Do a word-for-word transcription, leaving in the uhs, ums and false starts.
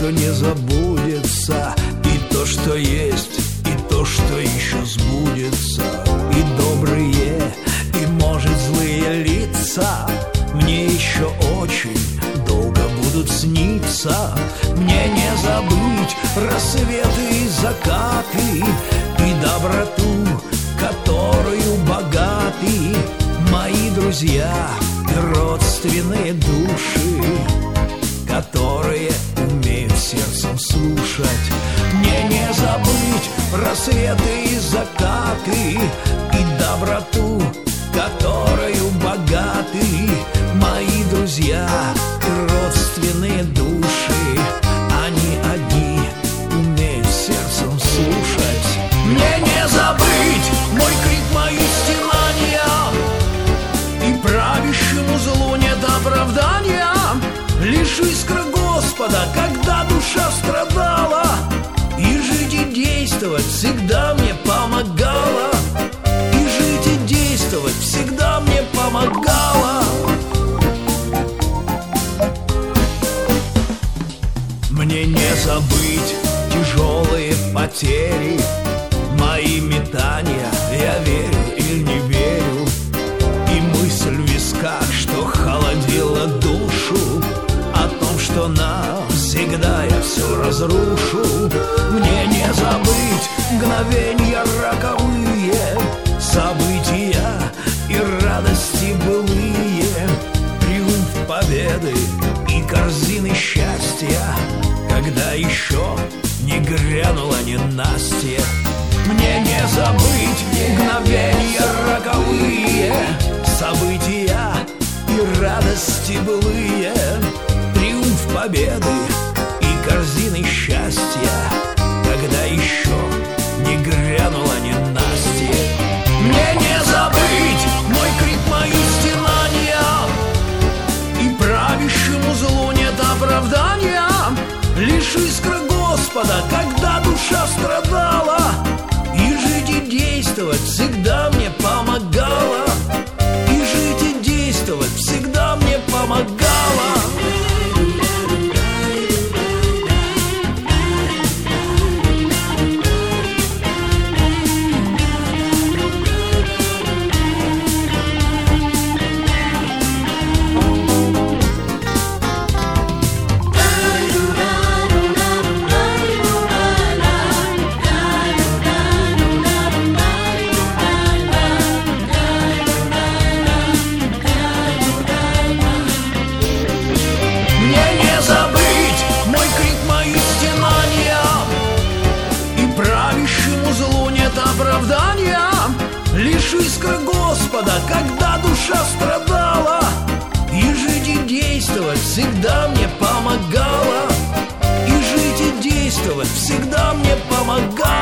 что не забудется, и то, что есть, и то, что еще сбудется, и добрые, и, может, злые лица мне еще очень долго будут сниться. Мне не забыть рассветы и закаты, и доброту, которую богаты мои друзья и родственные души, которые умеют сердцем слушать. Мне не забыть рассветы и закаты, и доброту, которую богаты мои друзья и родственные души. Они одни умеют сердцем слушать. Мне не забыть мой крик, мои стенания, и правящему злу нет оправдания. Лишь искра Господа, когда душа страдала, и жить и действовать всегда мне помогала. И жить и действовать всегда мне помогала. Мне не забыть тяжелые потери, мои метания, я верю или не верю, и мысль в висках, что холодила душу, о том, что навсегда я все разрушу. Мне не забыть мгновенья роковые, события и радости былые, триумф победы и корзины счастья, когда еще не грянула ненастье. Мне не забыть мгновенья роковые, события и радости былые, триумф победы и корзины счастья, когда еще не грянула ненастье. Мне не забыть мой крик, мои стенания, и правящему злу нет оправдания. Лишь искра Господа, когда душа страдала, и жить и действовать всегда мне помогала. И жить и действовать всегда мне помогала. Лишь искра Господа, когда душа страдала, и жить и действовать всегда мне помогала. И жить и действовать всегда мне помогала.